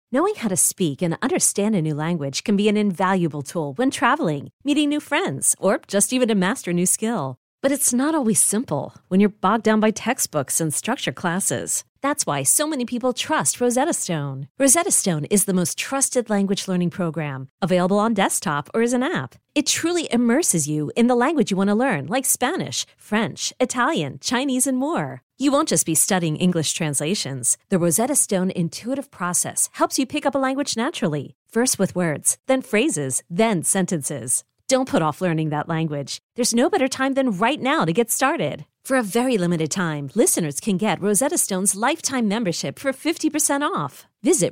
Knowing how to speak and understand a new language can be an invaluable tool when traveling, meeting new friends, or just even to master a new skill. But it's not always simple when you're bogged down by textbooks and structured classes. That's why so many people trust Rosetta Stone. Rosetta Stone is the most trusted language learning program, available on desktop or as an app. It truly immerses you in the language you want to learn, like Spanish, French, Italian, Chinese, and more. You won't just be studying English translations. The Rosetta Stone intuitive process helps you pick up a language naturally, first with words, then phrases, then sentences. Don't put off learning that language. There's no better time than right now to get started. For a very limited time, listeners can get Rosetta Stone's lifetime membership for 50% off. Visit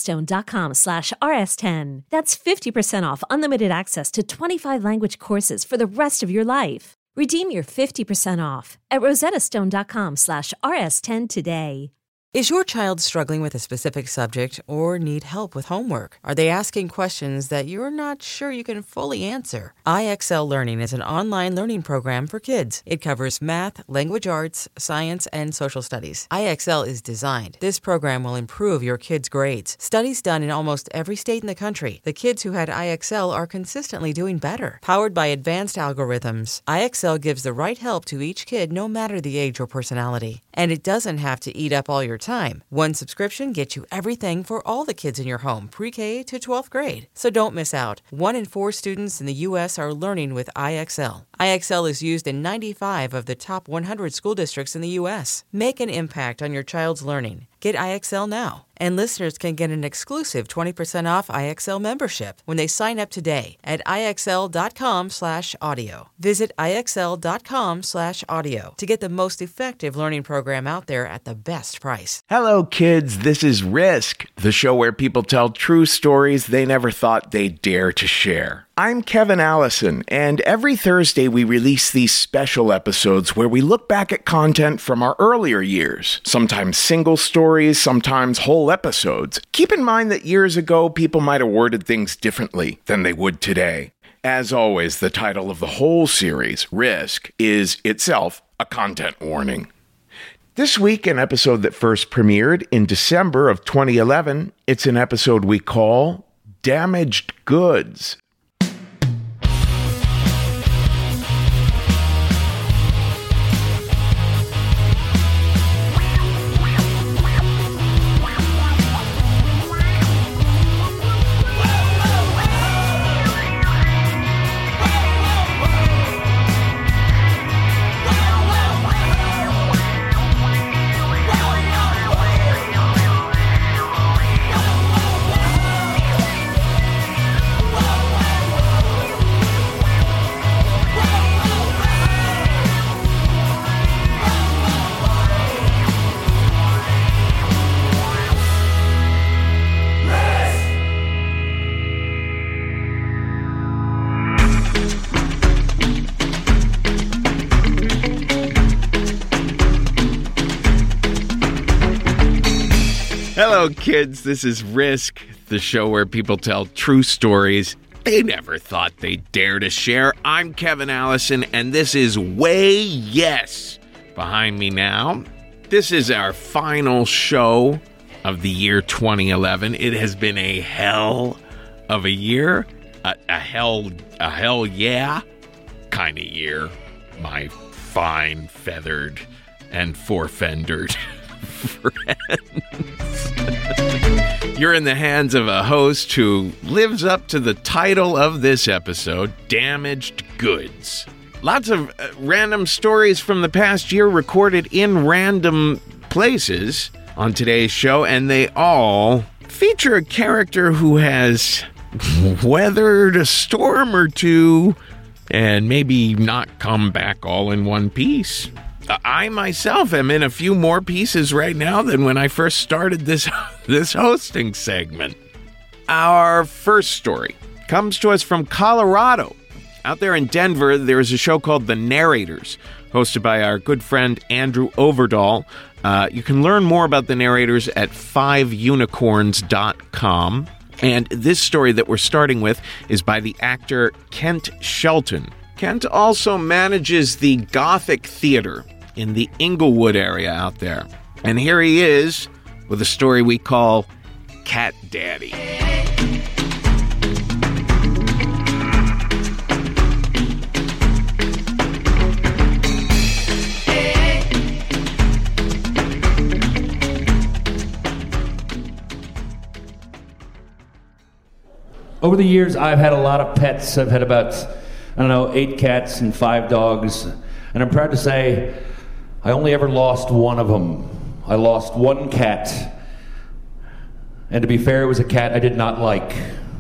rosettastone.com/rs10. That's 50% off unlimited access to 25 language courses for the rest of your life. Redeem your 50% off at rosettastone.com/rs10 today. Is your child struggling with a specific subject or need help with homework? Are they asking questions that you're not sure you can fully answer? IXL Learning is an online learning program for kids. It covers math, language arts, science, and social studies. IXL is designed. This program will improve your kids' grades. Studies done in almost every state in the country. The kids who had IXL are consistently doing better. Powered by advanced algorithms, IXL gives the right help to each kid no matter the age or personality. And it doesn't have to eat up all your time. One subscription gets you everything for all the kids in your home, pre-K to 12th grade. So don't miss out. 1 in 4 students in the U.S. are learning with IXL. IXL is used in 95 of the top 100 school districts in the U.S. Make an impact on your child's learning. Get IXL now. And listeners can get an exclusive 20% off IXL membership when they sign up today at IXL.com/audio. Visit IXL.com/audio to get the most effective learning program out there at the best price. Hello, kids. This is Risk, the show where people tell true stories they never thought they'd dare to share. I'm Kevin Allison, and every Thursday we release these special episodes where we look back at content from our earlier years, sometimes single stories, sometimes whole episodes. Keep in mind that years ago, people might have worded things differently than they would today. As always, the title of the whole series, Risk, is itself a content warning. This week, an episode that first premiered in December of 2011, it's an episode we call Damaged Goods. Hello, kids. This is Risk, the show where people tell true stories they never thought they'd dare to share. I'm Kevin Allison, and this is Way Yes. Behind me now, this is our final show of the year 2011. It has been a hell of a year, a hell yeah kind of year. My fine, feathered, and four-fendered friends. You're in the hands of a host who lives up to the title of this episode, Damaged Goods. Lots of random stories from the past year recorded in random places on today's show, and they all feature a character who has weathered a storm or two and maybe not come back all in one piece. I myself am in a few more pieces right now than when I first started this hosting segment. Our first story comes to us from Colorado. Out there in Denver, there is a show called The Narrators, hosted by our good friend Andrew Overdahl. You can learn more about The Narrators at 5unicorns.com. And this story that we're starting with is by the actor Kent Shelton. Kent also manages the Gothic Theater in the Inglewood area out there. And here he is with a story we call cat daddy. Over the years, I've had a lot of pets. I've had about, 8 cats and 5 dogs. And I'm proud to say, I only ever lost one of them. I lost one cat. And to be fair, it was a cat I did not like.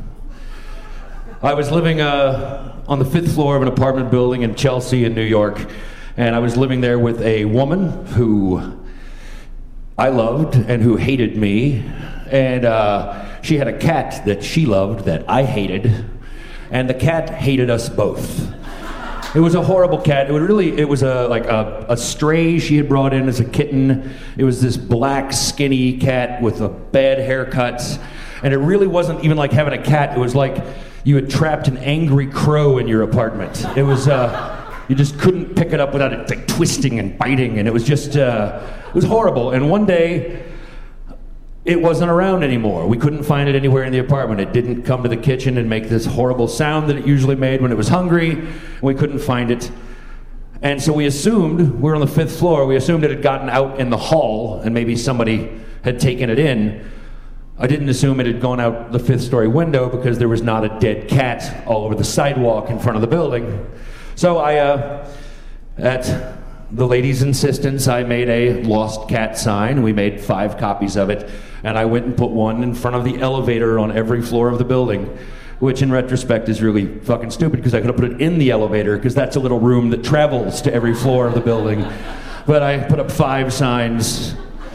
I was living on the 5th floor of an apartment building in Chelsea in New York. And I was living there with a woman who I loved and who hated me. And she had a cat that she loved that I hated, and the cat hated us both. It was a horrible cat. It was a stray she had brought in as a kitten. It was this black, skinny cat with a bad haircut, and it really wasn't even like having a cat. It was like you had trapped an angry crow in your apartment. It was you just couldn't pick it up without it like twisting and biting, and it was just it was horrible. And one day, it wasn't around anymore. We couldn't find it anywhere in the apartment. It didn't come to the kitchen and make this horrible sound that it usually made when it was hungry. And we couldn't find it. And so we assumed, we're on the 5th floor, we assumed it had gotten out in the hall and maybe somebody had taken it in. I didn't assume it had gone out the 5th story window because there was not a dead cat all over the sidewalk in front of the building. So at the lady's insistence, I made a lost cat sign. We made 5 copies of it, and I went and put one in front of the elevator on every floor of the building, which in retrospect is really fucking stupid because I could have put it in the elevator because that's a little room that travels to every floor of the building. But I put up 5 signs.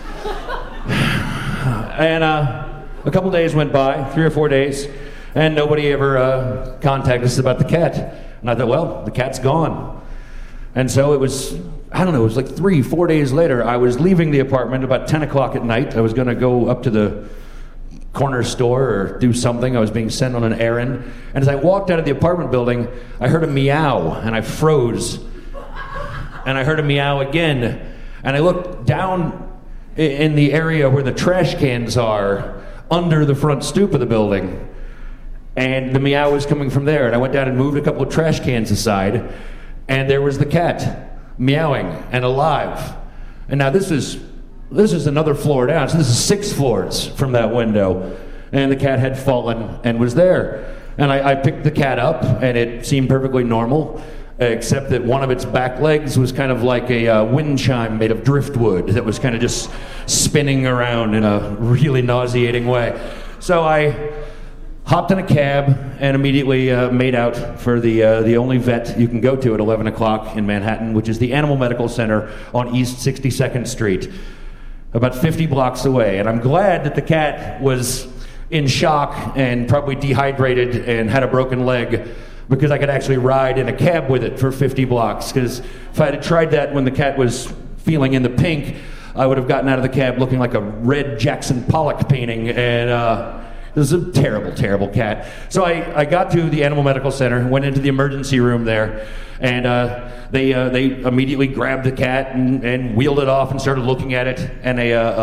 And a couple days went by, 3 or 4 days, and nobody ever contacted us about the cat. And I thought, well, the cat's gone. And so it was, it was like 3-4 days later, I was leaving the apartment about 10 o'clock at night. I was going to go up to the corner store or do something. I was being sent on an errand. And as I walked out of the apartment building, I heard a meow, and I froze. And I heard a meow again. And I looked down in the area where the trash cans are, under the front stoop of the building. And the meow was coming from there. And I went down and moved a couple of trash cans aside. And there was the cat, meowing and alive. And now this is another floor down, so this is 6 floors from that window. And the cat had fallen and was there. And I picked the cat up, and it seemed perfectly normal, except that one of its back legs was kind of like a wind chime made of driftwood that was kind of just spinning around in a really nauseating way. So I hopped in a cab and immediately made out for the only vet you can go to at 11 o'clock in Manhattan, which is the Animal Medical Center on East 62nd Street, about 50 blocks away. And I'm glad that the cat was in shock and probably dehydrated and had a broken leg, because I could actually ride in a cab with it for 50 blocks. Because if I had tried that when the cat was feeling in the pink, I would have gotten out of the cab looking like a red Jackson Pollock painting, and this is a terrible, terrible cat. So I got to the Animal Medical Center, went into the emergency room there, and they immediately grabbed the cat and wheeled it off and started looking at it. And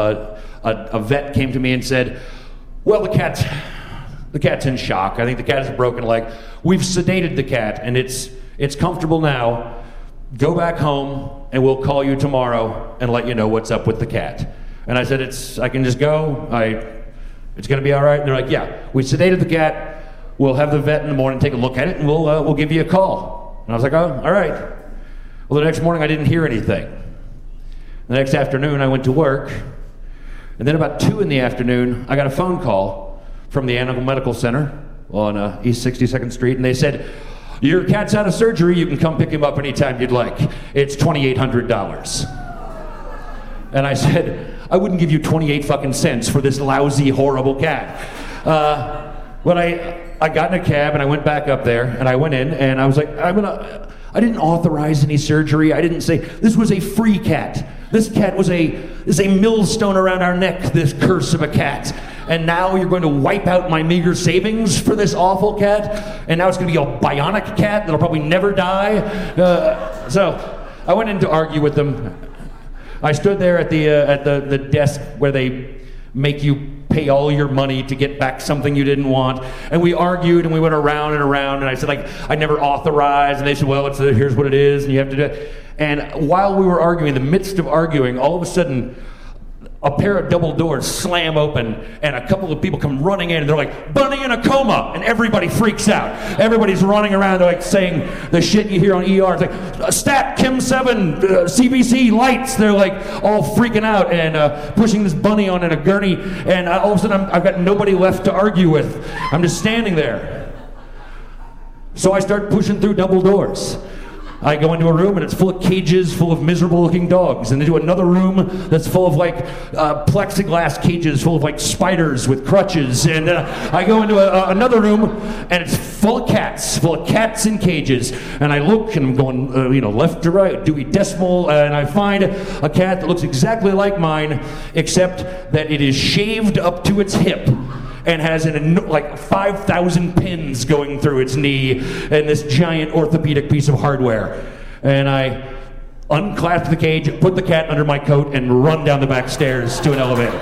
a vet came to me and said, well, the cat's in shock. I think the cat has a broken leg. We've sedated the cat, and it's comfortable now. Go back home, and we'll call you tomorrow and let you know what's up with the cat. And I said, I can just go. It's going to be all right? And they're like, yeah, we sedated the cat. We'll have the vet in the morning take a look at it, and we'll give you a call. And I was like, oh, all right. Well, the next morning I didn't hear anything. The next afternoon I went to work, and then about 2 in the afternoon I got a phone call from the Animal Medical Center on East 62nd Street, and they said, your cat's out of surgery. You can come pick him up anytime you'd like. It's $2,800. And I said, I wouldn't give you 28 fucking cents for this lousy, horrible cat. But I got in a cab and I went back up there and I went in and I was like, I didn't authorize any surgery. I didn't say, this was a free cat. This cat is a millstone around our neck, this curse of a cat. And now you're going to wipe out my meager savings for this awful cat? And now it's going to be a bionic cat that'll probably never die? So I went in to argue with them. I stood there at the desk where they make you pay all your money to get back something you didn't want. And we argued and we went around and around, and I said, like, I never authorized, and they said, well, here's what it is, and you have to do it. And while we were arguing, in the midst of arguing, all of a sudden, a pair of double doors slam open, and a couple of people come running in, and they're like, Bunny in a coma, and everybody freaks out. Everybody's running around, they're like saying the shit you hear on ER. It's like, stat, Chem 7, CBC, lights. They're like all freaking out and pushing this bunny on in a gurney, and all of a sudden I've got nobody left to argue with. I'm just standing there. So I start pushing through double doors. I go into a room and it's full of cages full of miserable looking dogs, and into another room that's full of like plexiglass cages full of like spiders with crutches, and I go into another room and it's full of cats in cages, and I look and I'm going left to right, Dewey Decimal, and I find a cat that looks exactly like mine, except that it is shaved up to its hip and has like 5,000 pins going through its knee and this giant orthopedic piece of hardware. And I unclasp the cage, put the cat under my coat, and run down the back stairs to an elevator.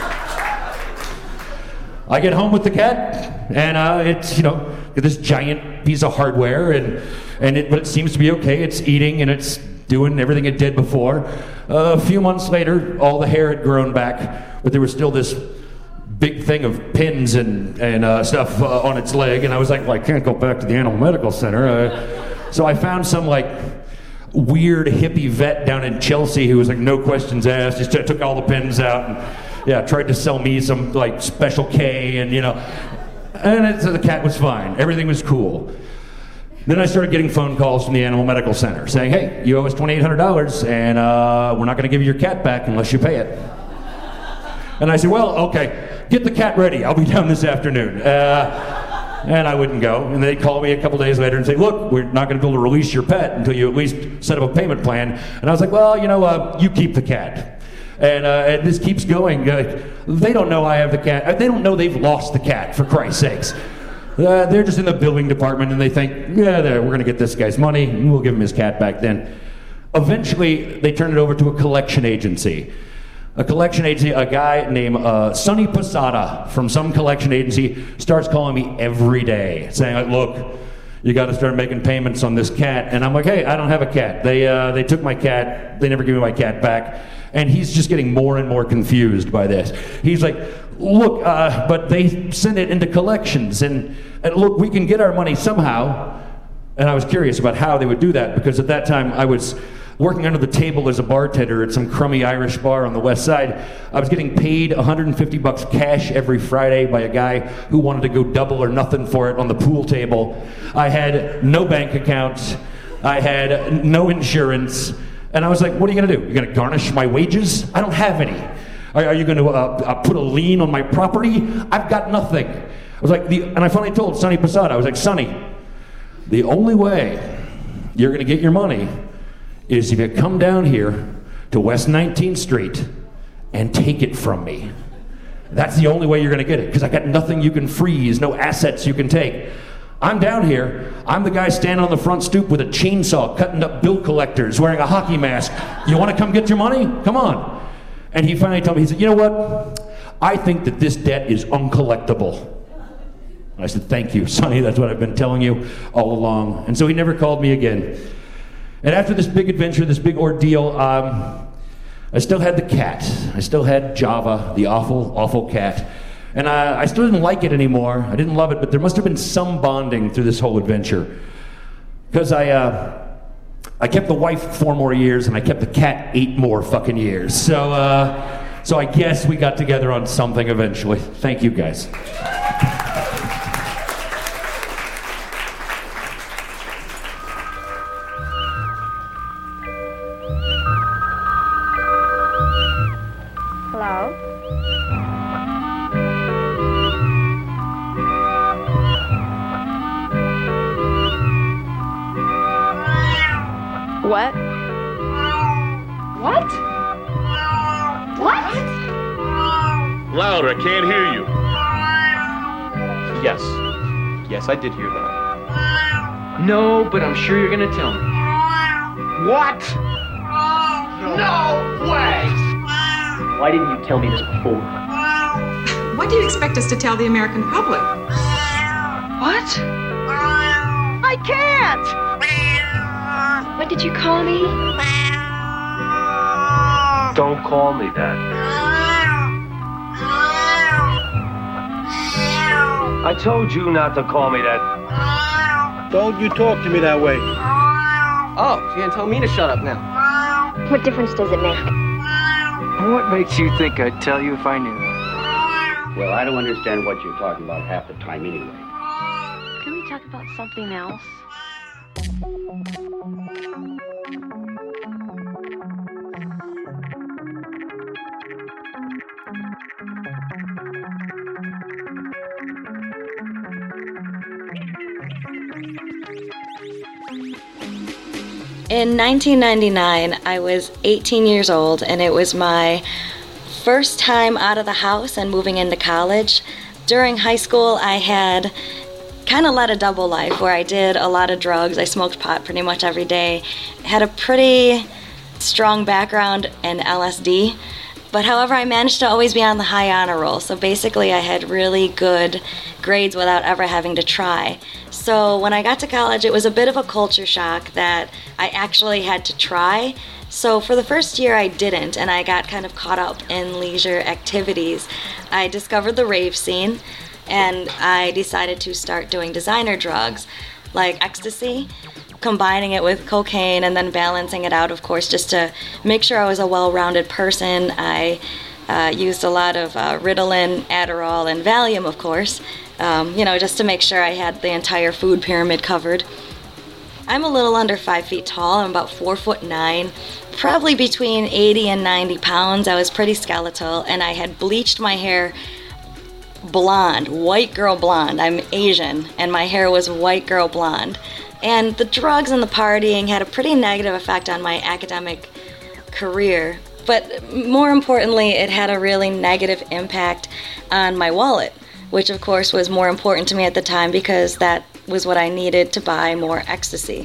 I get home with the cat, and it's, this giant piece of hardware, but it seems to be okay. It's eating, and it's doing everything it did before. A few months later, all the hair had grown back, but there was still this big thing of pins and stuff on its leg, and I was like, well, I can't go back to the animal medical center. So I found some like weird hippie vet down in Chelsea who was like, no questions asked, just took all the pins out and tried to sell me some like Special K, and so the cat was fine. Everything was cool. Then I started getting phone calls from the animal medical center saying, hey, you owe us $2,800, and we're not going to give you your cat back unless you pay it. And I said, well, okay, get the cat ready. I'll be down this afternoon. And I wouldn't go. And they'd call me a couple days later and say, look, we're not going to be able to release your pet until you at least set up a payment plan. And I was like, well, you keep the cat. And this keeps going. They don't know I have the cat. They don't know they've lost the cat, for Christ's sakes. They're just in the billing department, and they think, we're going to get this guy's money, and we'll give him his cat back then. Eventually, they turn it over to a collection agency. A guy named Sonny Posada from some collection agency starts calling me every day, saying, like, look, you got to start making payments on this cat. And I'm like, hey, I don't have a cat. They took my cat. They never gave me my cat back. And he's just getting more and more confused by this. He's like, look, but they send it into collections, and look, we can get our money somehow. And I was curious about how they would do that, because at that time I was working under the table as a bartender at some crummy Irish bar on the west side. I was getting paid $150 cash every Friday by a guy who wanted to go double or nothing for it on the pool table. I had no bank account. I had no insurance. And I was like, what are you gonna do? You're gonna garnish my wages? I don't have any. Are you gonna put a lien on my property? I've got nothing. I was like, and I finally told Sonny Posada, I was like, Sonny, the only way you're gonna get your money is if you come down here to West 19th Street and take it from me. That's the only way you're gonna get it, because I got nothing you can freeze, no assets you can take. I'm down here, I'm the guy standing on the front stoop with a chainsaw cutting up bill collectors wearing a hockey mask. You wanna come get your money? Come on. And he finally told me, he said, you know what? I think that this debt is uncollectible. And I said, thank you, Sonny, that's what I've been telling you all along. And so he never called me again. And after this big adventure, this big ordeal, I still had the cat. I still had Java, the awful, awful cat. And I still didn't like it anymore. I didn't love it, but there must have been some bonding through this whole adventure. Because I kept the wife 4 more years, and I kept the cat 8 more fucking years. So I guess we got together on something eventually. Thank you, guys. What? What? What? Louder, I can't hear you. Yes. Yes, I did hear that. No, but I'm sure you're gonna tell me. What? No way! Why didn't you tell me this before? What do you expect us to tell the American public? What? I can't! What did you call me? Don't call me that. I told you not to call me that. Don't you talk to me that way. Oh, so you're gonna tell me to shut up now? What difference does it make? What makes you think I'd tell you if I knew? Well, I don't understand what you're talking about half the time anyway. Can we talk about something else? In 1999, I was 18 years old, and it was my first time out of the house and moving into college. During high school, I had kind of led a double life where I did a lot of drugs. I smoked pot pretty much every day. Had a pretty strong background in LSD. But however, I managed to always be on the high honor roll. So basically, I had really good grades without ever having to try. So when I got to college, it was a bit of a culture shock that I actually had to try. So for the first year, I didn't, and I got kind of caught up in leisure activities. I discovered the rave scene, and I decided to start doing designer drugs like ecstasy, combining it with cocaine and then balancing it out, of course, just to make sure I was a well-rounded person. I used a lot of Ritalin, Adderall, and Valium, of course, just to make sure I had the entire food pyramid covered. I'm a little under 5 feet tall. I'm about 4'9", probably between 80 and 90 pounds. I was pretty skeletal, and I had bleached my hair blonde, white girl blonde. I'm Asian, and my hair was white girl blonde. And the drugs and the partying had a pretty negative effect on my academic career. But more importantly, it had a really negative impact on my wallet, which of course was more important to me at the time because that was what I needed to buy more ecstasy.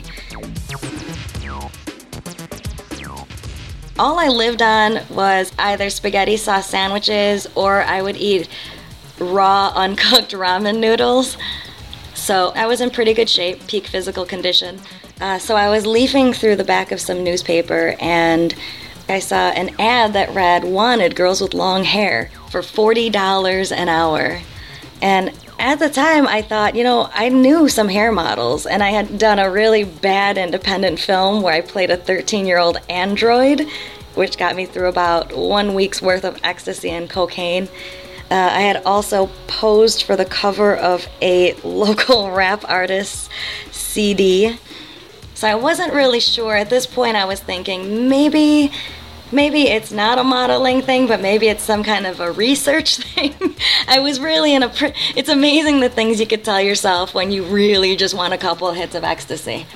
All I lived on was either spaghetti sauce sandwiches or I would eat raw, uncooked ramen noodles. So I was in pretty good shape, peak physical condition. So I was leafing through the back of some newspaper and I saw an ad that read, "Wanted girls with long hair for $40 an hour." And at the time I thought, I knew some hair models and I had done a really bad independent film where I played a 13-year-old android, which got me through about 1 week's worth of ecstasy and cocaine. I had also posed for the cover of a local rap artist's CD. So I wasn't really sure. At this point I was thinking maybe it's not a modeling thing, but maybe it's some kind of a research thing. I was really it's amazing the things you could tell yourself when you really just want a couple of hits of ecstasy.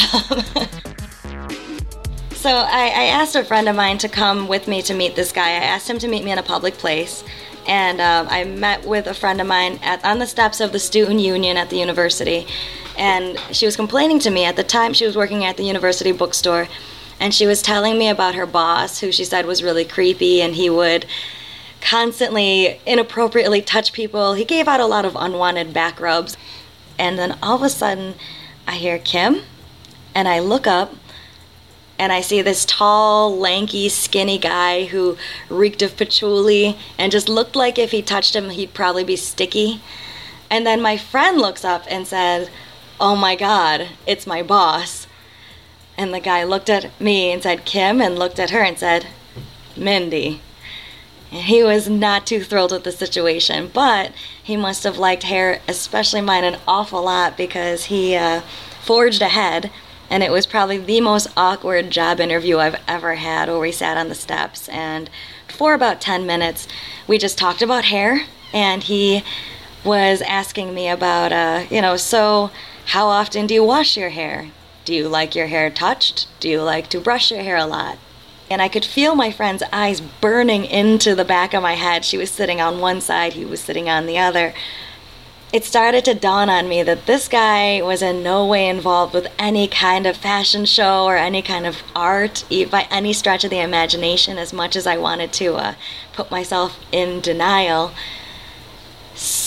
So I asked a friend of mine to come with me to meet this guy. I asked him to meet me in a public place. And I met with a friend of mine on the steps of the Student Union at the university. And she was complaining to me. At the time, she was working at the university bookstore. And she was telling me about her boss, who she said was really creepy. And he would constantly, inappropriately touch people. He gave out a lot of unwanted back rubs. And then all of a sudden, I hear Kim. And I look up. And I see this tall, lanky, skinny guy who reeked of patchouli and just looked like if he touched him, he'd probably be sticky. And then my friend looks up and says, "Oh my God, it's my boss." And the guy looked at me and said, "Kim," and looked at her and said, "Mindy." And he was not too thrilled with the situation, but he must have liked hair, especially mine, an awful lot because he forged ahead. And it was probably the most awkward job interview I've ever had, where we sat on the steps. And for about 10 minutes, we just talked about hair. And he was asking me about, so how often do you wash your hair? Do you like your hair touched? Do you like to brush your hair a lot? And I could feel my friend's eyes burning into the back of my head. She was sitting on one side, he was sitting on the other. It started to dawn on me that this guy was in no way involved with any kind of fashion show or any kind of art by any stretch of the imagination, as much as I wanted to put myself in denial.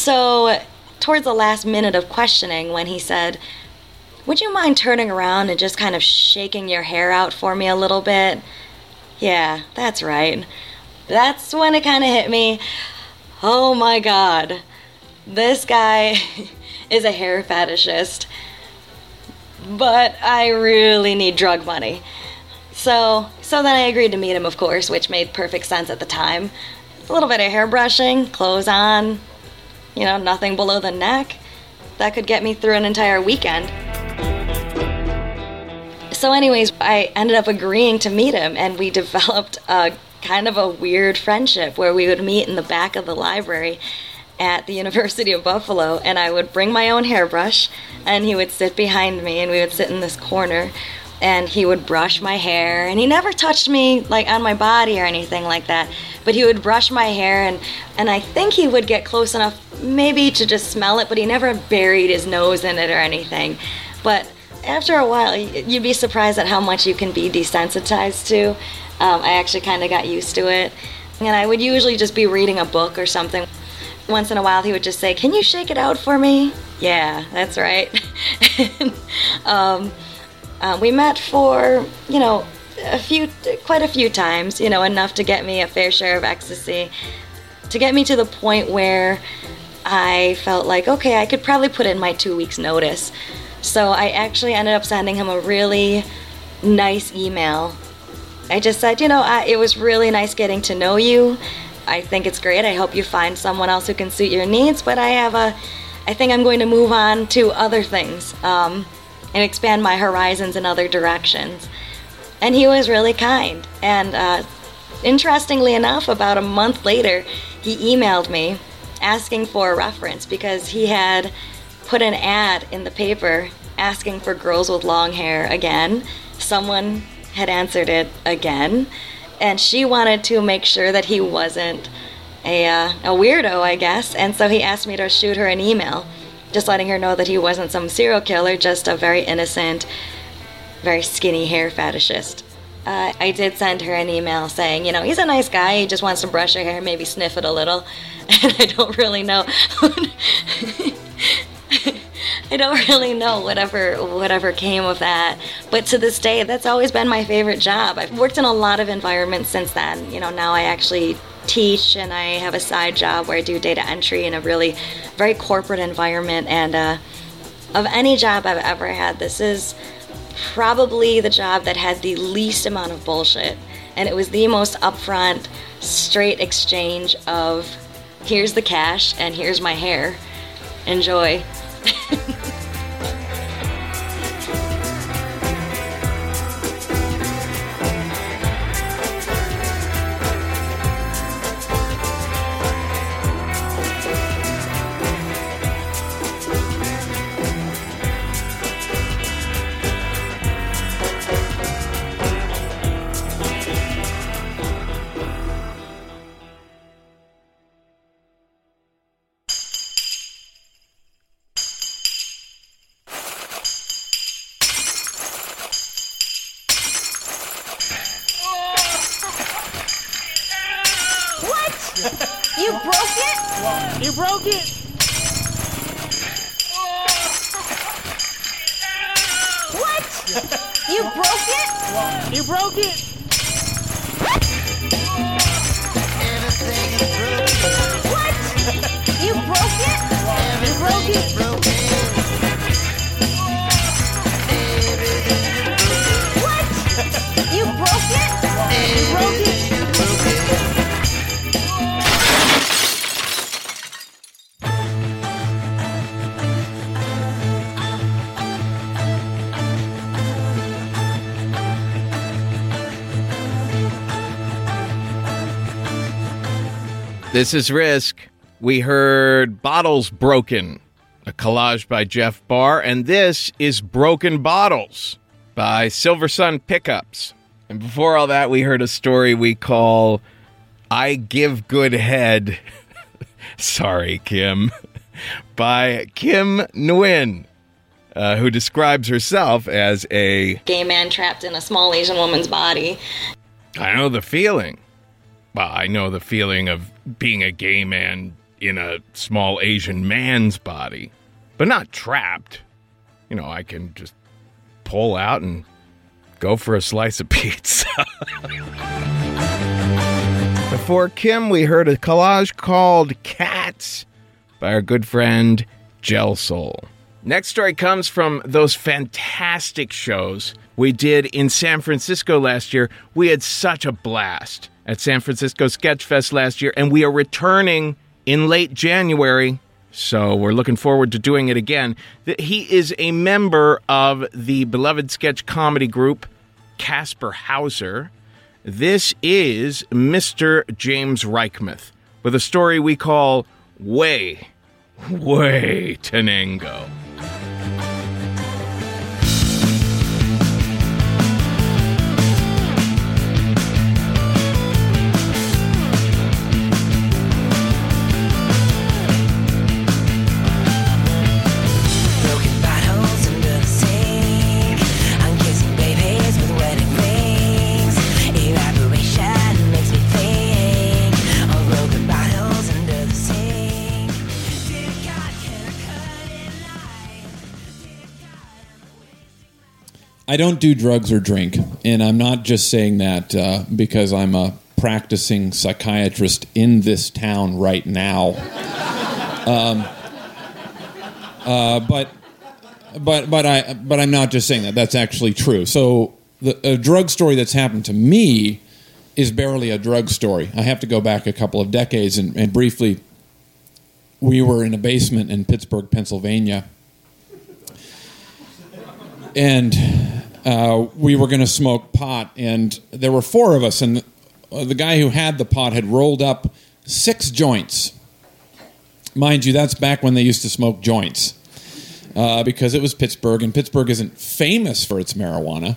So towards the last minute of questioning, when he said, "Would you mind turning around and just kind of shaking your hair out for me a little bit?" Yeah, that's right. That's when it kind of hit me. Oh my God, this guy is a hair fetishist, but I really need drug money. So then I agreed to meet him, of course, which made perfect sense at the time. A little bit of hair brushing, clothes on, nothing below the neck. That could get me through an entire weekend. So anyways, I ended up agreeing to meet him, and we developed a kind of a weird friendship where we would meet in the back of the library at the University of Buffalo, and I would bring my own hairbrush, and he would sit behind me, and we would sit in this corner, and he would brush my hair, and he never touched me like on my body or anything like that, but he would brush my hair, and I think he would get close enough maybe to just smell it, but he never buried his nose in it or anything. But after a while, you'd be surprised at how much you can be desensitized to. I actually kind of got used to it. And I would usually just be reading a book or something. Once in a while, he would just say, "Can you shake it out for me?" Yeah, that's right. We met for, quite a few times, enough to get me a fair share of ecstasy, to get me to the point where I felt like, okay, I could probably put in my 2 weeks notice. So I actually ended up sending him a really nice email. I just said, it was really nice getting to know you. I think it's great. I hope you find someone else who can suit your needs, but I think I'm going to move on to other things and expand my horizons in other directions. And he was really kind. And interestingly enough, about a month later, he emailed me asking for a reference because he had put an ad in the paper asking for girls with long hair again. Someone had answered it again, and she wanted to make sure that he wasn't a weirdo, I guess, and so he asked me to shoot her an email, just letting her know that he wasn't some serial killer, just a very innocent, very skinny hair fetishist. I did send her an email saying, he's a nice guy, he just wants to brush her hair, maybe sniff it a little, and I don't really know whatever came of that. But to this day, that's always been my favorite job. I've worked in a lot of environments since then. Now I actually teach, and I have a side job where I do data entry in a really very corporate environment. And of any job I've ever had, this is probably the job that had the least amount of bullshit. And it was the most upfront, straight exchange of, here's the cash and here's my hair. Enjoy. You broke it? You broke it? What? You broke it? You broke it? What? You broke it? You broke it? What? You broke it? You broke it? This is Risk. We heard Bottles Broken, a collage by Jeff Barr, and this is Broken Bottles by Silver Sun Pickups. And before all that, we heard a story we call I Give Good Head. Sorry, Kim. By Kim Nguyen, who describes herself as a gay man trapped in a small Asian woman's body. I know the feeling. Well, I know the feeling of being a gay man in a small Asian man's body, but not trapped. You know, I can just pull out and go for a slice of pizza. Before Kim, we heard a collage called Cats by our good friend Gel Soul. Next story comes from those fantastic shows we did in San Francisco last year. We had such a blast at San Francisco Sketch Fest last year, and we are returning in late January, so we're looking forward to doing it again. He is a member of the beloved sketch comedy group Casper Hauser. This is Mr. James Reichmuth with a story we call Way Tenango. I don't do drugs or drink, and I'm not just saying that because I'm a practicing psychiatrist in this town right now. But I'm not just saying that. That's actually true. So a drug story that's happened to me is barely a drug story. I have to go back a couple of decades, and briefly, we were in a basement in Pittsburgh, Pennsylvania, and we were going to smoke pot, and there were 4 of us, and the guy who had the pot had rolled up 6 joints. Mind you, that's back when they used to smoke joints, because it was Pittsburgh, and Pittsburgh isn't famous for its marijuana.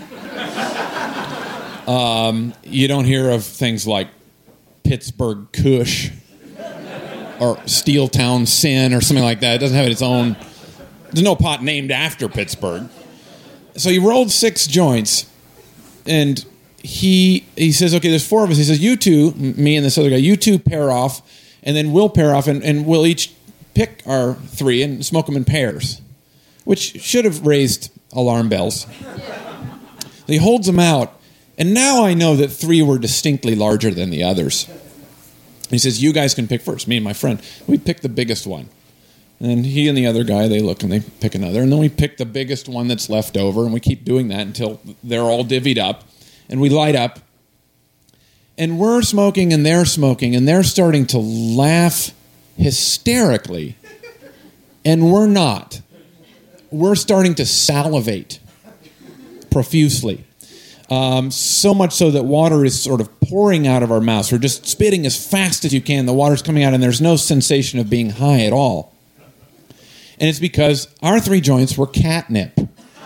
You don't hear of things like Pittsburgh Kush or Steeltown Sin or something like that. It doesn't have its own... There's no pot named after Pittsburgh. So he rolled 6 joints, and he says, okay, there's 4 of us. He says, you two, me and this other guy, you two pair off, and then we'll pair off, and we'll each pick our 3 and smoke them in pairs, which should have raised alarm bells. He holds them out, and now I know that 3 were distinctly larger than the others. He says, you guys can pick first, me and my friend. We pick the biggest one. And he and the other guy, they look and they pick another. And then we pick the biggest one that's left over, and we keep doing that until they're all divvied up. And we light up. And we're smoking, and they're starting to laugh hysterically. And we're not. We're starting to salivate profusely. So much so that water is sort of pouring out of our mouths. We're just spitting as fast as you can. The water's coming out, and there's no sensation of being high at all. And it's because our 3 joints were catnip.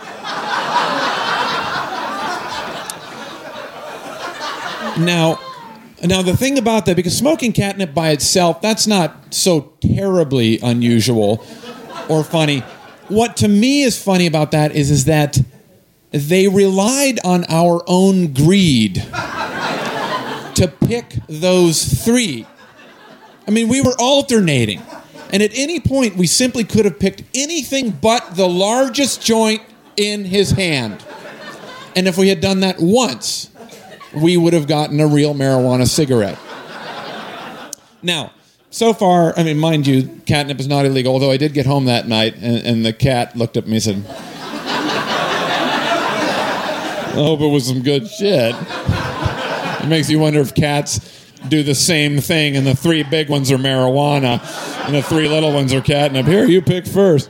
Now the thing about that, because smoking catnip by itself, that's not so terribly unusual or funny. What to me is funny about that is that they relied on our own greed to pick those 3. I mean, we were alternating. And at any point, we simply could have picked anything but the largest joint in his hand. And if we had done that once, we would have gotten a real marijuana cigarette. Now, so far, I mean, mind you, catnip is not illegal, although I did get home that night, and the cat looked at me and said, I hope it was some good shit. It makes you wonder if cats do the same thing, and the 3 big ones are marijuana, and the 3 little ones are catnip. Here, you pick first.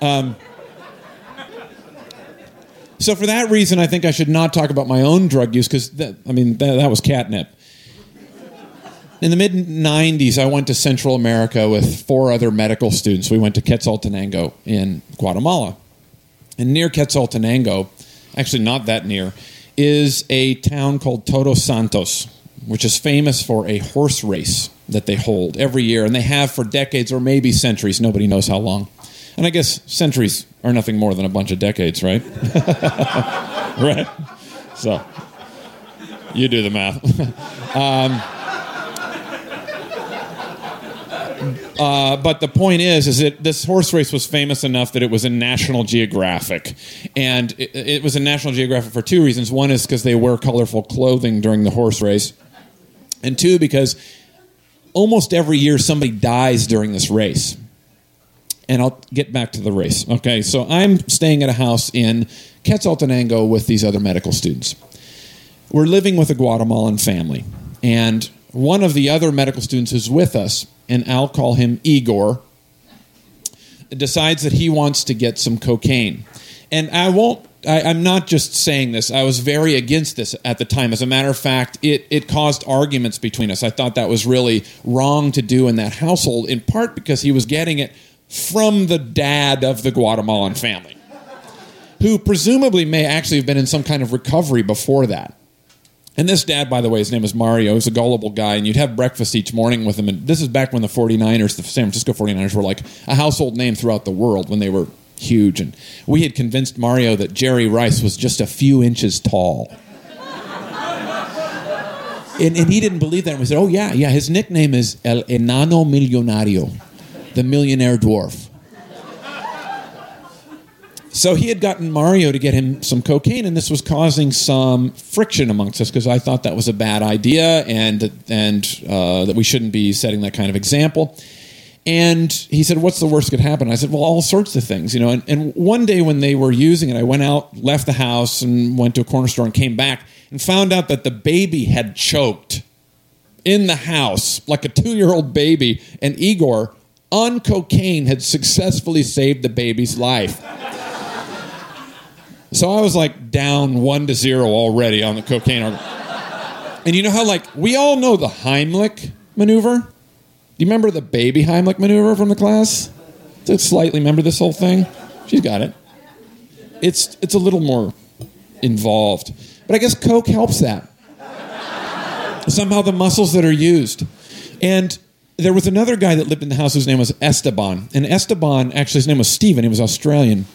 So for that reason, I think I should not talk about my own drug use, because that was catnip. In the mid-'90s, I went to Central America with 4 other medical students. We went to Quetzaltenango in Guatemala. And near Quetzaltenango, actually not that near, is a town called Todos Santos, which is famous for a horse race that they hold every year, and they have for decades or maybe centuries. Nobody knows how long. And I guess centuries are nothing more than a bunch of decades, right? Right? So, you do the math. But the point is that this horse race was famous enough that it was in National Geographic. And it was in National Geographic for two reasons. One is because they wear colorful clothing during the horse race. And two, because almost every year somebody dies during this race. And I'll get back to the race. Okay, so I'm staying at a house in Quetzaltenango with these other medical students. We're living with a Guatemalan family. And one of the other medical students who's with us, and I'll call him Igor, decides that he wants to get some cocaine. And I'm not just saying this. I was very against this at the time. As a matter of fact, it caused arguments between us. I thought that was really wrong to do in that household, in part because he was getting it from the dad of the Guatemalan family, who presumably may actually have been in some kind of recovery before that. And this dad, by the way, his name is Mario. He's a gullible guy, and you'd have breakfast each morning with him. And this is back when the 49ers, the San Francisco 49ers, were like a household name throughout the world when they were huge. And we had convinced Mario that Jerry Rice was just a few inches tall. And he didn't believe that. And we said, oh, yeah, his nickname is El Enano Millonario, the millionaire dwarf. So he had gotten Mario to get him some cocaine, and this was causing some friction amongst us because I thought that was a bad idea and that we shouldn't be setting that kind of example. And he said, what's the worst that could happen? I said, well, all sorts of things, you know. And one day when they were using it, I went out, left the house, and went to a corner store and came back and found out that the baby had choked in the house like a 2-year-old baby, and Igor, on cocaine, had successfully saved the baby's life. So I was like down 1-0 already on the cocaine. And you know how, like, we all know the Heimlich maneuver? Do you remember the baby Heimlich maneuver from the class? Just slightly remember this whole thing? She's got it. It's a little more involved. But I guess coke helps that. Somehow the muscles that are used. And there was another guy that lived in the house whose name was Esteban. And Esteban, actually his name was Steven, he was Australian,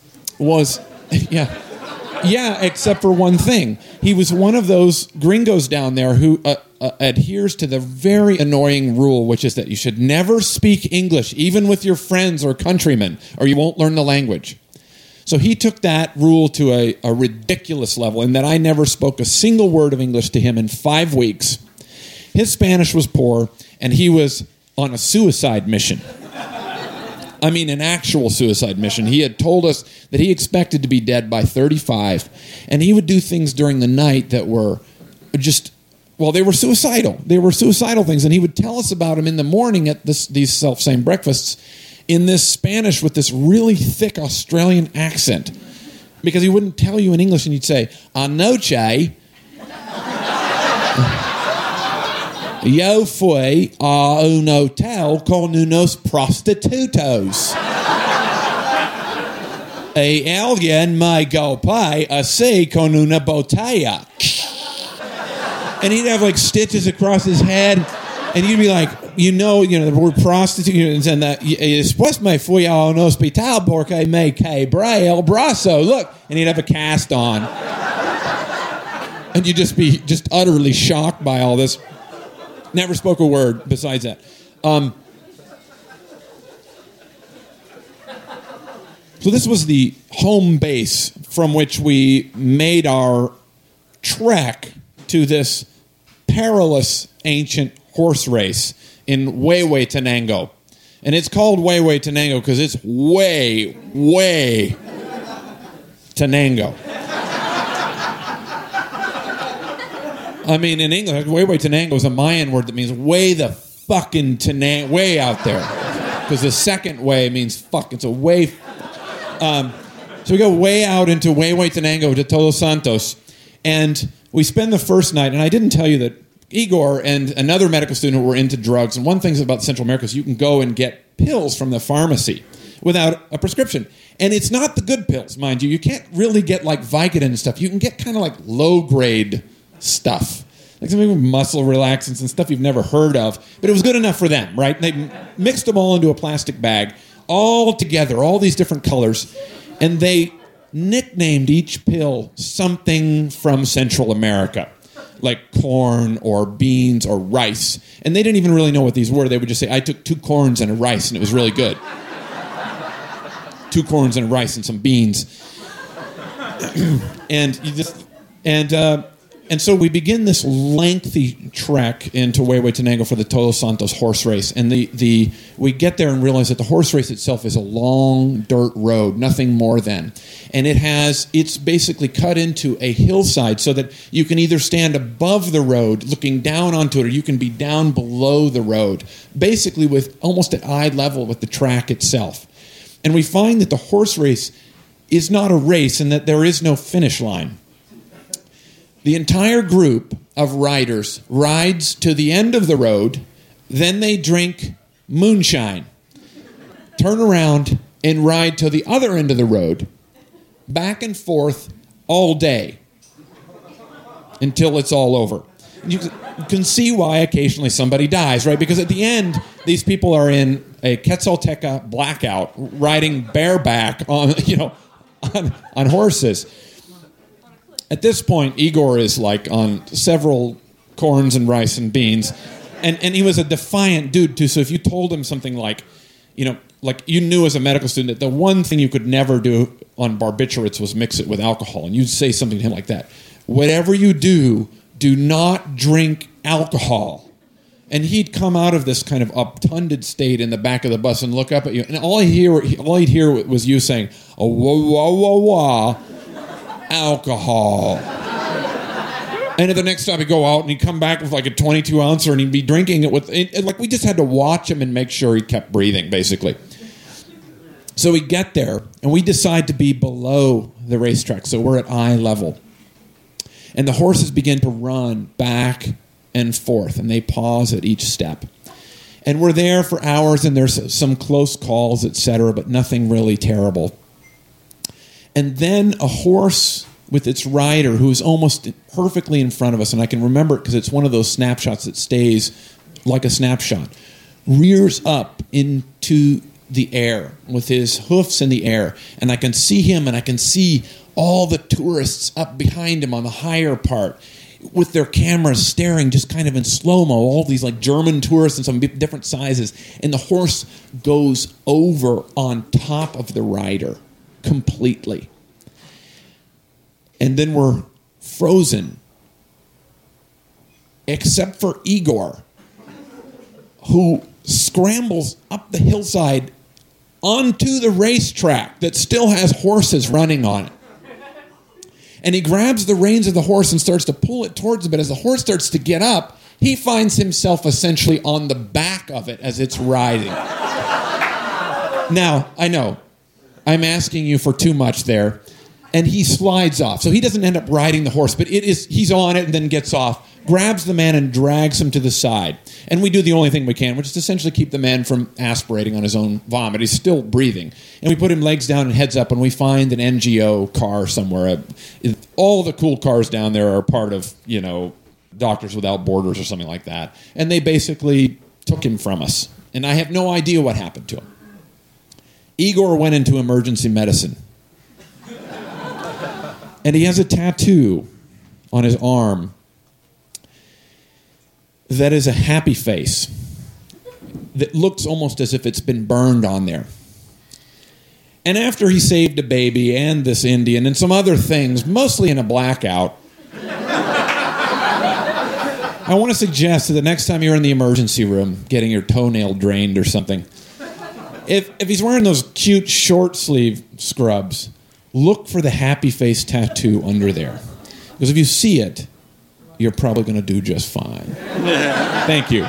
Yeah, except for one thing. He was one of those gringos down there who adheres to the very annoying rule, which is that you should never speak English, even with your friends or countrymen, or you won't learn the language. So he took that rule to a ridiculous level, in that I never spoke a single word of English to him in 5 weeks. His Spanish was poor, and he was on a suicide mission. I mean, an actual suicide mission. He had told us that he expected to be dead by 35, and he would do things during the night that were just, well, they were suicidal. They were suicidal things, and he would tell us about them in the morning at these self-same breakfasts in this Spanish with this really thick Australian accent, because he wouldn't tell you in English, and he'd say, anoche, yo fui a un hotel con unos prostitutos. Y alguien me golpeó así con una botella. And he'd have like stitches across his head, and you'd be like, you know the word prostitute, and that después me fui a un hospital porque me quebré el brazo. Look, and he'd have a cast on, and you'd just be utterly shocked by all this. Never spoke a word besides that. So this was the home base from which we made our trek to this perilous ancient horse race in Huehuetenango. And it's called Huehuetenango because it's way Tenango. I mean, in English, Huehuetenango is a Mayan word that means way the fucking Tenango, way out there. Because the second way means fuck. It's a way. So we go way out into Huehuetenango to Todos Santos. And we spend the first night, and I didn't tell you that Igor and another medical student were into drugs. And one thing about Central America is you can go and get pills from the pharmacy without a prescription. And it's not the good pills, mind you. You can't really get like Vicodin and stuff. You can get kind of like low-grade stuff, like some muscle relaxants and stuff you've never heard of, but it was good enough for them, right? They mixed them all into a plastic bag, all together, all these different colors, and they nicknamed each pill something from Central America. like corn or beans or rice. And they didn't even really know what these were. They would just say, I took 2 corns and a rice, and it was really good. 2 corns and a rice and some beans. And so we begin this lengthy trek into Huehuetenango for the Todos Santos horse race. And we get there and realize that the horse race itself is a long dirt road, nothing more than. And it's basically cut into a hillside so that you can either stand above the road looking down onto it, or you can be down below the road, basically with almost at eye level with the track itself. And we find that the horse race is not a race and that there is no finish line. The entire group of riders rides to the end of the road, then they drink moonshine, turn around and ride to the other end of the road, back and forth all day until it's all over. You can see why occasionally somebody dies, right? Because at the end, these people are in a Quetzalteca blackout, riding bareback on horses. At this point, Igor is like on several corns and rice and beans. And he was a defiant dude, too. So if you told him something like you knew as a medical student that the one thing you could never do on barbiturates was mix it with alcohol. And you'd say something to him like that. Whatever you do not drink alcohol. And he'd come out of this kind of obtunded state in the back of the bus and look up at you. And all he'd hear was you saying, oh, wah, wah, wah, wah. Alcohol. And at the next time he'd go out and he'd come back with like a 22 ouncer and he'd be drinking it like we just had to watch him and make sure he kept breathing, basically. So we get there and we decide to be below the racetrack. So we're at eye level. And the horses begin to run back and forth and they pause at each step. And we're there for hours and there's some close calls, etc., but nothing really terrible. And then a horse with its rider, who is almost perfectly in front of us, and I can remember it because it's one of those snapshots that stays like a snapshot, rears up into the air with his hoofs in the air. And I can see him, and I can see all the tourists up behind him on the higher part with their cameras staring just kind of in slow-mo, all these like German tourists in some different sizes. And the horse goes over on top of the rider completely. And then we're frozen. Except for Igor, who scrambles up the hillside onto the racetrack that still has horses running on it. And he grabs the reins of the horse and starts to pull it towards him. But as the horse starts to get up, he finds himself essentially on the back of it as it's riding. Now, I know, I'm asking you for too much there. And he slides off. So he doesn't end up riding the horse, but he's on it and then gets off, grabs the man and drags him to the side. And we do the only thing we can, which is essentially keep the man from aspirating on his own vomit. He's still breathing. And we put him legs down and heads up, and we find an NGO car somewhere. All the cool cars down there are part of, Doctors Without Borders or something like that. And they basically took him from us. And I have no idea what happened to him. Igor went into emergency medicine. And he has a tattoo on his arm that is a happy face that looks almost as if it's been burned on there. And after he saved a baby and this Indian and some other things, mostly in a blackout, I want to suggest that the next time you're in the emergency room getting your toenail drained or something, if he's wearing those cute short sleeve scrubs, look for the happy face tattoo under there. Because if you see it, you're probably going to do just fine. Thank you.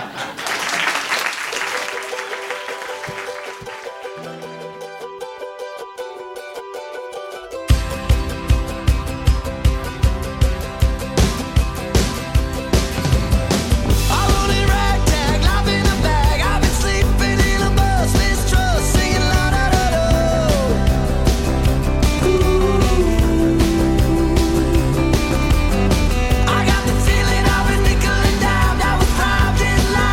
I got the feeling I was nickel and dime. That was prime in life.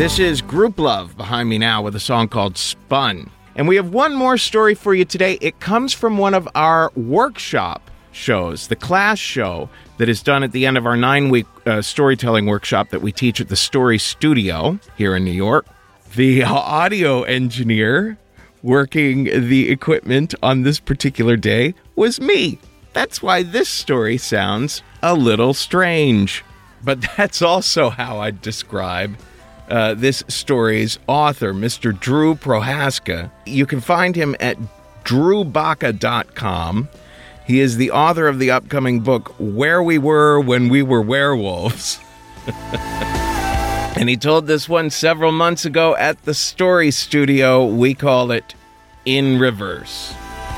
This is Group Love behind me now with a song called Spun. And we have one more story for you today. It comes from one of our workshop shows, the class show that is done at the end of our 9-week storytelling workshop that we teach at the Story Studio here in New York. The audio engineer working the equipment on this particular day was me. That's why this story sounds a little strange. But that's also how I'd describe this story's author, Mr. Drew Prohaska. You can find him at drewbaca.com. He is the author of the upcoming book, Where We Were When We Were Werewolves. And he told this one several months ago at the Story Studio. We call it In Reverse.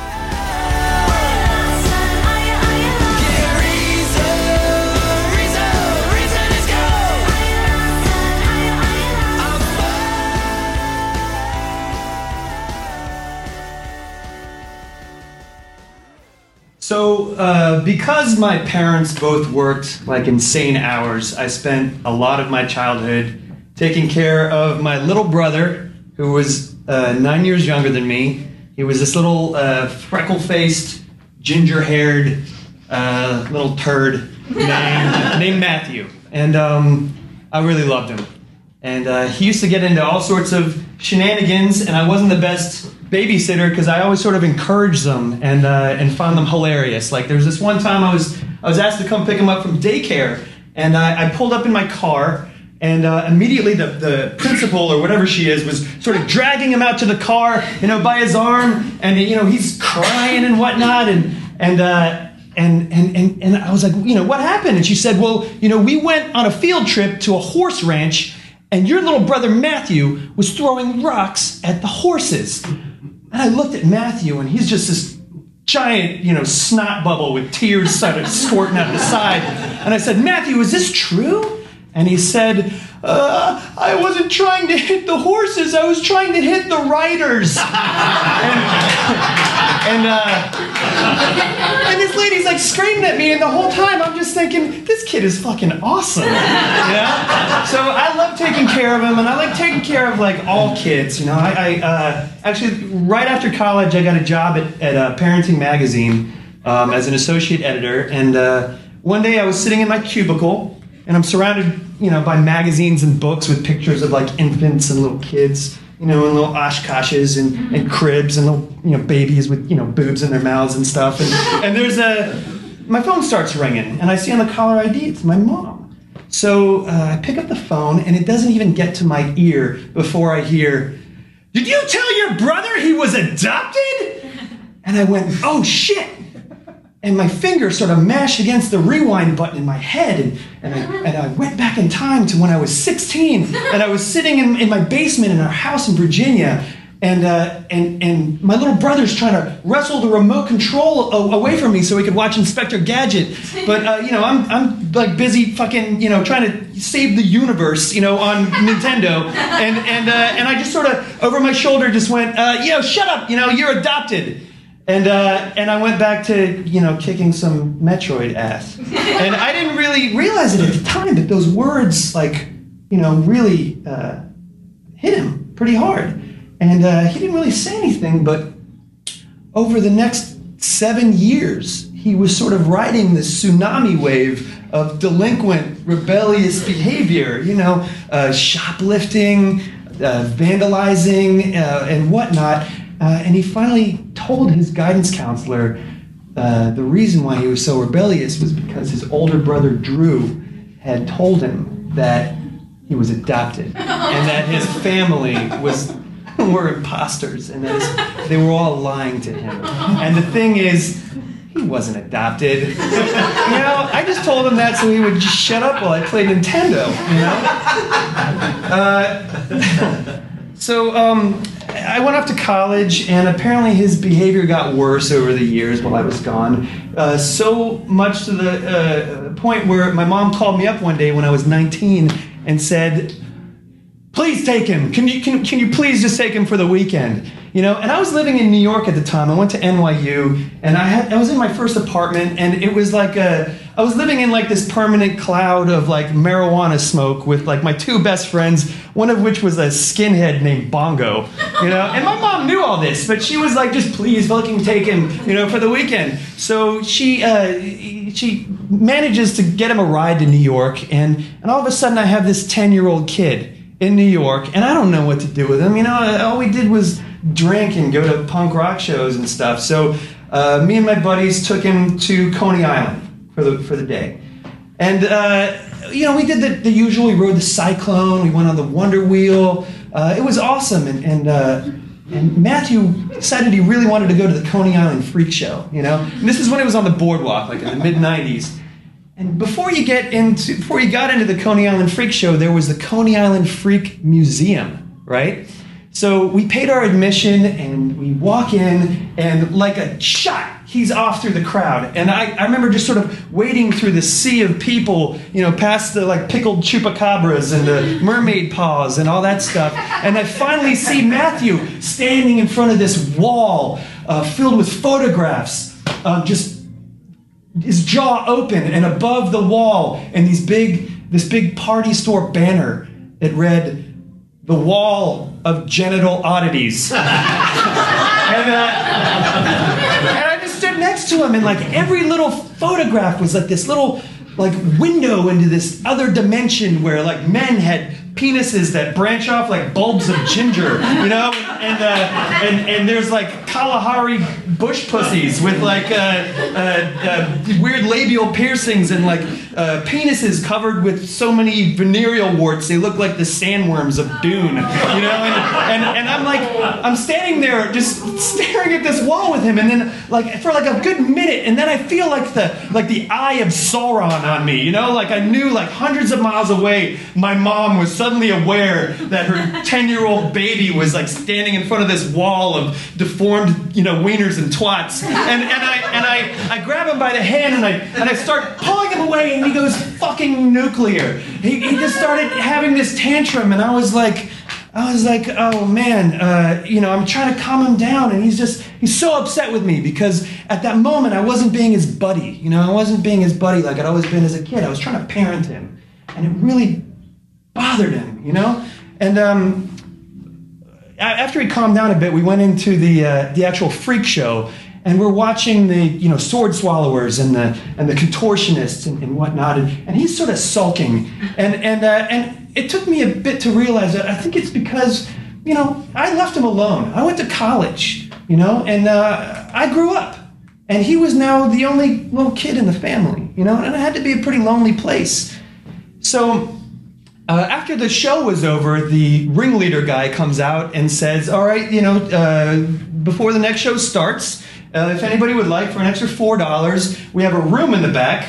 So, because my parents both worked like insane hours, I spent a lot of my childhood taking care of my little brother, who was 9 years younger than me. He was this little freckle-faced, ginger-haired little turd named Matthew. And I really loved him. And he used to get into all sorts of shenanigans, and I wasn't the best babysitter because I always sort of encouraged them and found them hilarious. Like there was this one time I was asked to come pick him up from daycare, and I pulled up in my car, and immediately the principal or whatever she is was sort of dragging him out to the car, by his arm, and he's crying and whatnot, and I was like, what happened? And she said, well, we went on a field trip to a horse ranch, and your little brother Matthew was throwing rocks at the horses. And I looked at Matthew, and he's just this giant, snot bubble with tears started squirting out the side. And I said, Matthew, is this true? And he said, I wasn't trying to hit the horses, I was trying to hit the riders. And this lady's like screaming at me, and the whole time I'm just thinking, this kid is fucking awesome. So I love taking care of him, and I like taking care of like all kids. I actually right after college I got a job at Parenting Magazine as an associate editor, and one day I was sitting in my cubicle, and I'm surrounded by magazines and books with pictures of like infants and little kids, and little Oshkoshes and cribs and little babies with boobs in their mouths and stuff, and there's my phone starts ringing, and I see on the caller ID it's my mom. So I pick up the phone, and it doesn't even get to my ear before I hear, "Did you tell your brother he was adopted?" And I went, "Oh shit." And my finger sort of mashed against the rewind button in my head, and I went back in time to when I was 16, and I was sitting in my basement in our house in Virginia, and my little brother's trying to wrestle the remote control away from me so he could watch Inspector Gadget, but I'm like busy fucking trying to save the universe on Nintendo, and I just sort of over my shoulder just went, shut up, you're adopted. And I went back to, kicking some Metroid ass. And I didn't really realize it at the time, but those words, really hit him pretty hard. And he didn't really say anything, but over the next 7 years, he was sort of riding this tsunami wave of delinquent, rebellious behavior, shoplifting, vandalizing, and whatnot. And he finally told his guidance counselor the reason why he was so rebellious was because his older brother Drew had told him that he was adopted and that his family were imposters and that they were all lying to him. And the thing is, he wasn't adopted. I just told him that so he would just shut up while I played Nintendo. So I went off to college, and apparently his behavior got worse over the years while I was gone. So much to the point where my mom called me up one day when I was 19 and said, "Please take him. Can you please just take him for the weekend?" And I was living in New York at the time. I went to NYU, and I was in my first apartment, and it was like I was living in like this permanent cloud of like marijuana smoke with like my two best friends, one of which was a skinhead named Bongo, you know. And my mom knew all this, but she was like, just please fucking take him, you know, for the weekend. So she manages to get him a ride to New York, and all of a sudden I have this 10-year-old kid in New York, and I don't know what to do with him. You know, all we did was drink and go to punk rock shows and stuff. So me and my buddies took him to Coney Island for the day. And, you know, we did the usual. We rode the Cyclone. We went on the Wonder Wheel. It was awesome. And Matthew decided he really wanted to go to the Coney Island Freak Show, you know? And this is when it was on the boardwalk, like in the mid-'90s. And before you got into the Coney Island Freak Show, there was the Coney Island Freak Museum, right? So we paid our admission, and we walk in, and like a shot, he's off through the crowd. And I remember just sort of wading through the sea of people, you know, past the like pickled chupacabras and the mermaid paws and all that stuff. And I finally see Matthew standing in front of this wall filled with photographs, just his jaw open, and above the wall, and this big party store banner that read, "The Wall of Genital Oddities." and I just stood next to him, and like every little photograph was like this little like window into this other dimension where like men had penises that branch off like bulbs of ginger, you know, and there's like Kalahari bush pussies with like weird labial piercings and like penises covered with so many venereal warts they look like the sandworms of Dune, you know, and I'm like, I'm standing there just staring at this wall with him, and then like for like a good minute, and then I feel like the eye of Sauron on me, you know, like I knew like hundreds of miles away my mom was suddenly aware that her 10-year-old baby was like standing in front of this wall of deformed, you know, wieners and twats, and I grab him by the hand and I start pulling him away, and he goes fucking nuclear. He just started having this tantrum, and I was like, oh man, you know, I'm trying to calm him down, and he's so upset with me because at that moment I wasn't being his buddy, you know, I wasn't being his buddy like I'd always been as a kid. I was trying to parent him, and it really bothered him, you know. And after he calmed down a bit, we went into the actual freak show, and we're watching the, you know, sword swallowers and the contortionists and whatnot, and he's sort of sulking, and it took me a bit to realize that I think it's because, you know, I left him alone. I went to college, you know, and I grew up, and he was now the only little kid in the family, you know, and it had to be a pretty lonely place. So after the show was over, the ringleader guy comes out and says, all right, you know, before the next show starts, if anybody would like, for an extra $4, we have a room in the back.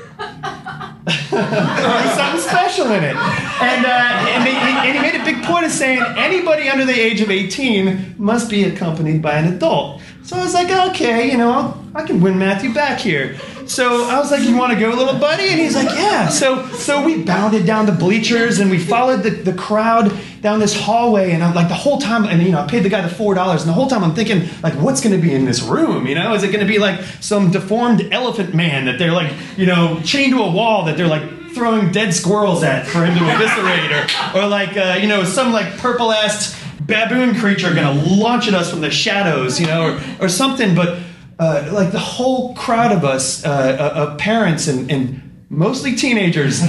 There's something special in it. And he made a big point of saying anybody under the age of 18 must be accompanied by an adult. So I was like, okay, you know, I can win Matthew back here. So I was like, you want to go, little buddy? And he's like, yeah. So we bounded down the bleachers, and we followed the crowd down this hallway, and I'm like, the whole time, and you know, I paid the guy the $4, and the whole time I'm thinking, like, what's going to be in this room? You know, is it going to be like some deformed elephant man that they're like, you know, chained to a wall that they're like throwing dead squirrels at for him to eviscerate, or like, you know, some like purple-assed baboon creature going to launch at us from the shadows, you know, or something, but like the whole crowd of us, of parents and mostly teenagers,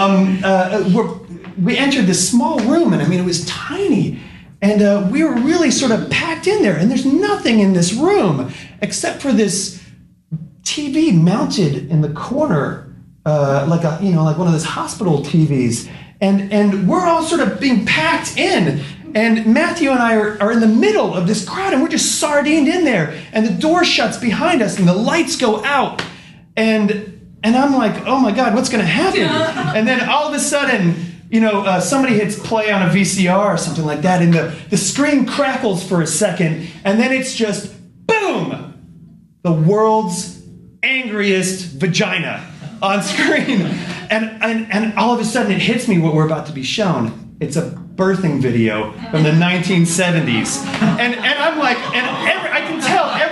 we entered this small room, and I mean, it was tiny, and we were really sort of packed in there, and there's nothing in this room except for this TV mounted in the corner, like a, you know, like one of those hospital TVs, and we're all sort of being packed in. And Matthew and I are in the middle of this crowd, and we're just sardined in there, and the door shuts behind us, and the lights go out, and I'm like, oh my God, what's going to happen? And then all of a sudden, you know, somebody hits play on a VCR or something like that, and the screen crackles for a second, and then it's just, boom, the world's angriest vagina on screen. And all of a sudden it hits me what we're about to be shown. It's a birthing video from the 1970s. And I'm like, I can tell every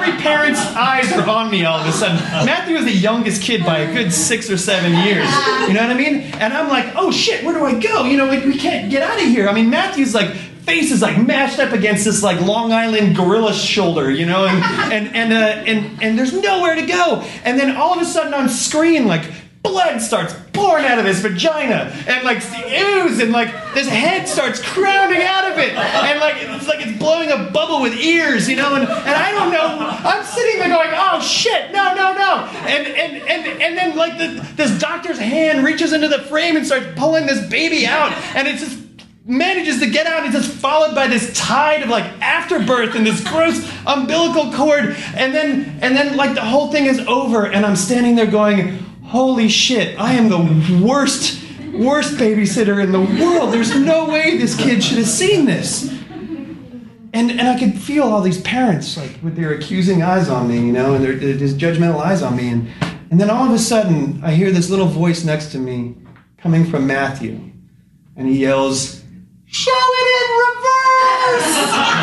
every parent's eyes are on me all of a sudden. Matthew is the youngest kid by a good 6 or 7 years. You know what I mean? And I'm like, oh shit, where do I go? You know, we can't get out of here. I mean, Matthew's like, face is like mashed up against this like Long Island gorilla shoulder, you know, and there's nowhere to go. And then all of a sudden on screen, like, blood starts pouring out of his vagina, and like ooze, and like this head starts crowding out of it, and like it's blowing a bubble with ears, you know, and I don't know. I'm sitting there going, oh shit, no, and then like this doctor's hand reaches into the frame and starts pulling this baby out, and it just manages to get out. It's just followed by this tide of like afterbirth and this gross umbilical cord, and then like the whole thing is over, and I'm standing there going, holy shit, I am the worst babysitter in the world. There's no way this kid should have seen this. And I could feel all these parents like with their accusing eyes on me, you know, and their judgmental eyes on me. And then all of a sudden, I hear this little voice next to me coming from Matthew. And he yells, show it in reverse!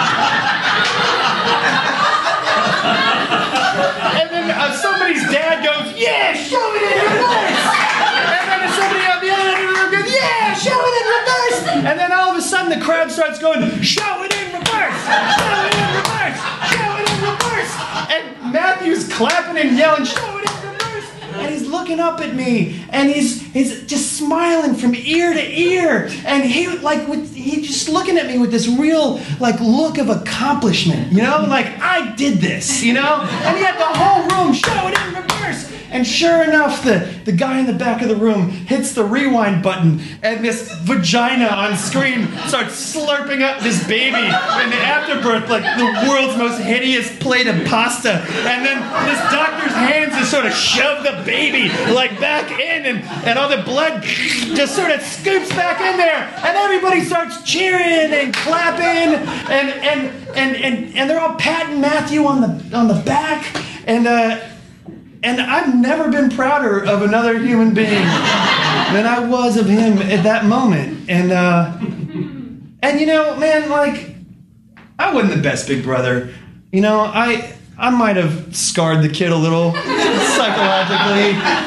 And then somebody's dad goes, yeah, show it in reverse! And then somebody on the other end of the room goes, yeah, show it in reverse! And then all of a sudden the crowd starts going, show it in reverse! Show it in reverse! Show it in reverse! And Matthew's clapping and yelling, show it in reverse! And he's looking up at me, and he's just smiling from ear to ear, and he's just looking at me with this real like look of accomplishment, you know, like I did this, you know, and he had the whole room show it in reverse. And sure enough, the guy in the back of the room hits the rewind button, and this vagina on screen starts slurping up this baby in the afterbirth like the world's most hideous plate of pasta. And then this doctor's hands just sort of shove the baby like back in, and all the blood just sort of scoops back in there, and everybody starts cheering and clapping, and they're all patting Matthew on the back, and I've never been prouder of another human being than I was of him at that moment. And you know, man, like, I wasn't the best big brother. You know, I might have scarred the kid a little psychologically.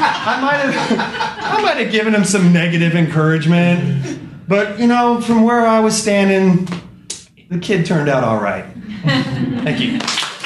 I might have given him some negative encouragement. But, you know, from where I was standing, the kid turned out all right. Thank you.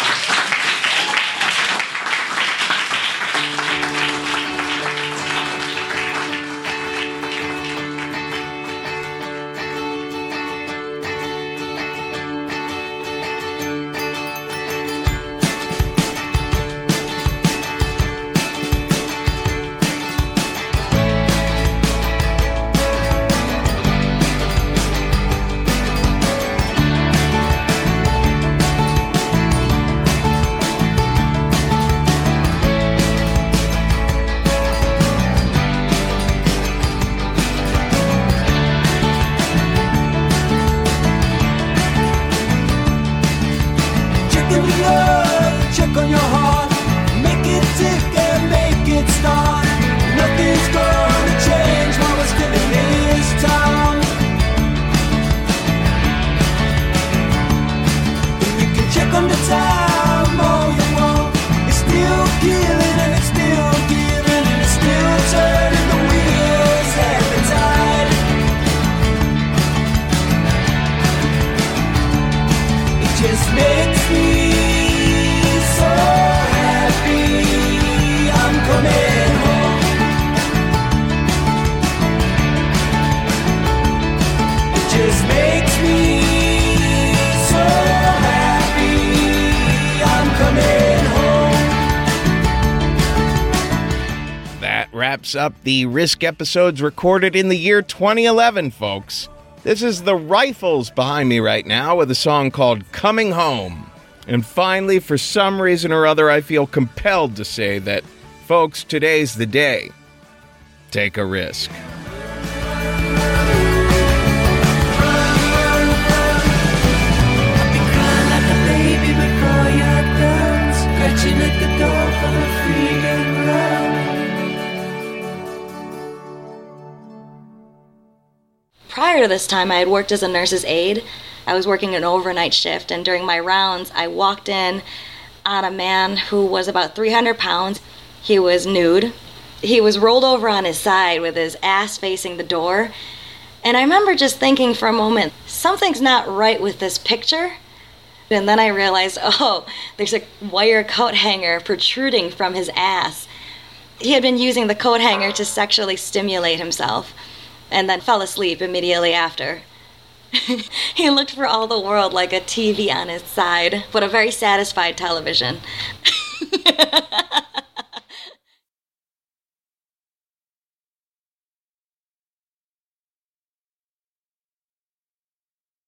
Wraps up the Risk episodes recorded in the year 2011, folks. This is the Rifles behind me right now with a song called Coming Home. And finally, for some reason or other, I feel compelled to say that, folks, today's the day. Take a risk. Prior to this time, I had worked as a nurse's aide. I was working an overnight shift, and during my rounds, I walked in on a man who was about 300 pounds. He was nude. He was rolled over on his side with his ass facing the door. And I remember just thinking for a moment, something's not right with this picture. And then I realized, oh, there's a wire coat hanger protruding from his ass. He had been using the coat hanger to sexually stimulate himself, and then fell asleep immediately after. He looked for all the world like a TV on his side, but a very satisfied television.